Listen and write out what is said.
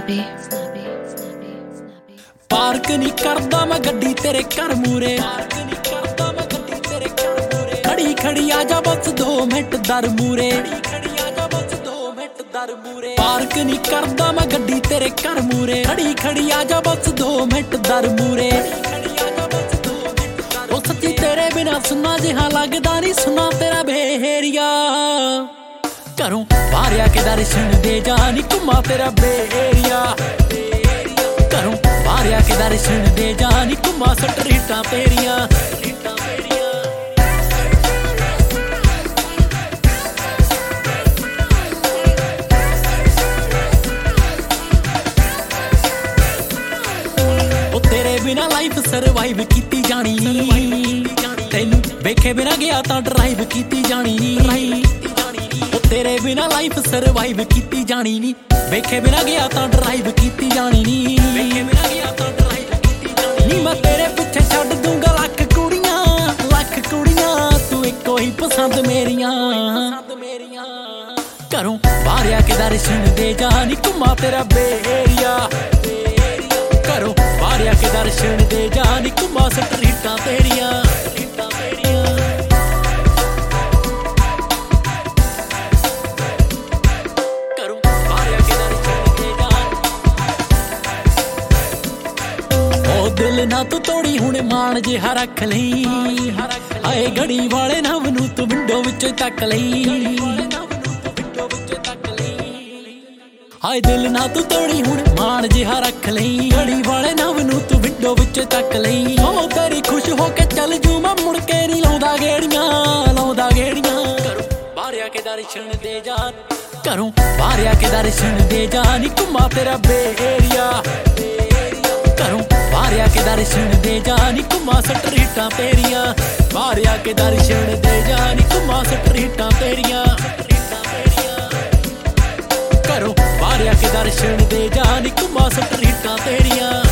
Park ਨਹੀਂ ਕਰਦਾ ਮੈਂ ਗੱਡੀ ਤੇਰੇ ਘਰ ਮੂਰੇ, ਖੜੀ ਖੜੀ ਆ ਜਾ ਬਸ 2 ਮਿੰਟ ਦਰ ਮੂਰੇ, ਪਾਰਕ ਨਹੀਂ ਕਰਦਾ ਮੈਂ ਗੱਡੀ ਤੇਰੇ ਘਰ ਮੂਰੇ, ਖੜੀ ਖੜੀ ਆ ਜਾ ਬਸ 2 ਮਿੰਟ ਦਰ ਮੂਰੇ। ਉਹ ਸੱਚੀ ਤੇਰੇ ਬਿਨਾ ਸੁਣਾ ਜਿਹਾ ਲੱਗਦਾ ਨਹੀਂ, ਸੁਣਾ ਤੇਰਾ ਬੇਹੇਰੀਆ, ਘਰੋਂ ਬਾਹਰ ਆ ਕੇ ਦਰਸ਼ਨ ਦੇ ਜਾ ਨੀ ਘੁੰਮਾ ਤੇਰਾ ਬੇਹੇਰੀਆ, ਘਰੋਂ ਬਾਹਰ ਆ ਕੇ ਦਰਸ਼ਨ ਦੇ ਜਾ ਨੀ ਘੁੰਮਾ ਸਟਰੀਟਾਂ ਤੇਰੀਆਂ। ਉਹ ਤੇਰੇ ਬਿਨਾ ਲਾਈਫ ਸਰਵਾਈਵ ਕੀਤੀ ਜਾਣੀ, ਤੈਨੂੰ ਵੇਖੇ ਬਿਨਾ ਗਿਆ ਤਾਂ ਡਰਾਈਵ ਕੀਤੀ ਜਾਣੀ, ਉਹ ਤੇਰੇ ਬਿਨਾ ਲਾਈਫ ਸਰਵਾਈਵ ਕੀਤੀ ਜਾਣੀ ਨੀ, ਵੇਖੇ ਬਿਨਾ ਗਿਆ ਤਾਂ ਡਰਾਈਵ ਕੀਤੀ ਜਾਣੀ ਨੀ, ਨੀ ਮੈਂ ਤੇਰੇ ਪਿੱਛੇ ਛੱਡ ਦੂੰਗਾ ਲੱਖ ਕੁੜੀਆਂ, ਤੂੰ ਇੱਕੋ ਹੀ ਪਸੰਦ ਮੇਰੀਆਂ, ਘਰੋਂ ਬਾਹਰ ਆ ਕੇ ਦਰਸ਼ਨ ਦੇ ਜਾ ਨੀ ਘੁੰਮਾ ਤੇਰਾ ਬੇਹੇਰੀਆ, ਘਰੋਂ ਬਾਹਰ ਆ ਕੇ ਦਰਸ਼ਨ ਦੇ ਜਾ ਨੀ ਘੁੰਮਾ ਸਟਰੀਟਾਂ ਤੇਰੀਆਂ। ਦਿਲ ਨਾ ਤੂੰ ਤੋੜੀ ਹੁਣ ਮਾਣ ਜਿਹਾ ਰੱਖ ਲਈ, ਆਏ ਘੜੀ ਵਾਲੇ ਨਵ ਨੂੰ ਤੂੰ ਵਿੰਡੋ ਵਿੱਚੋਂ ਤੱਕ ਲਈ, ਹਾਏ ਦਿਲ ਨਾ ਤੂੰ ਤੋੜੀ ਹੁਣ ਮਾਣ ਜਿਹਾ ਰੱਖ ਲਈ, ਘੜੀ ਵਾਲੇ ਨਵ ਨੂੰ ਤੂੰ ਵਿੰਡੋ ਵਿੱਚੋਂ ਤੱਕ ਲਈ। ਉਹ ਤੇਰੀ ਖੁਸ਼ ਹੋ ਕੇ ਚੱਲ ਜੂ ਮੈਂ ਮੁੜ ਕੇ ਨਹੀਂ ਲਾਉਂਦਾ ਗੇੜੀਆਂ, ਘਰੋਂ ਬਾਹਰ ਆ ਕੇ ਦਰਸ਼ਨ ਦੇ ਜਾ, ਘਰੋਂ ਬਾਹਰ ਆ ਕੇ ਦਰਸ਼ਨ ਦੇ ਜਾ ਨੀ ਘੁੰਮਾ ਤੇਰਾ ਬੇਹੇਰੀਆ, ਘਰੋਂ ਬਾਹਰ ਆ ਕੇ ਦਰਸ਼ਨ ਦੇ ਜਾ ਨੀ ਘੁੰਮਾ ਸਟਰੀਟਾਂ ਤੇਰੀਆਂ, ਬਾਹਰ ਆ ਕੇ ਦਰਸ਼ਨ ਦੇ ਜਾ ਨੀ ਘੁੰਮਾ ਸਟਰੀਟਾਂ ਤੇਰੀਆਂ, ਘਰੋਂ ਬਾਹਰ ਆ ਕੇ ਦਰਸ਼ਨ ਦੇ ਜਾ ਨੀ ਘੁੰਮਾ ਸਟਰੀਟਾਂ ਤੇਰੀਆਂ।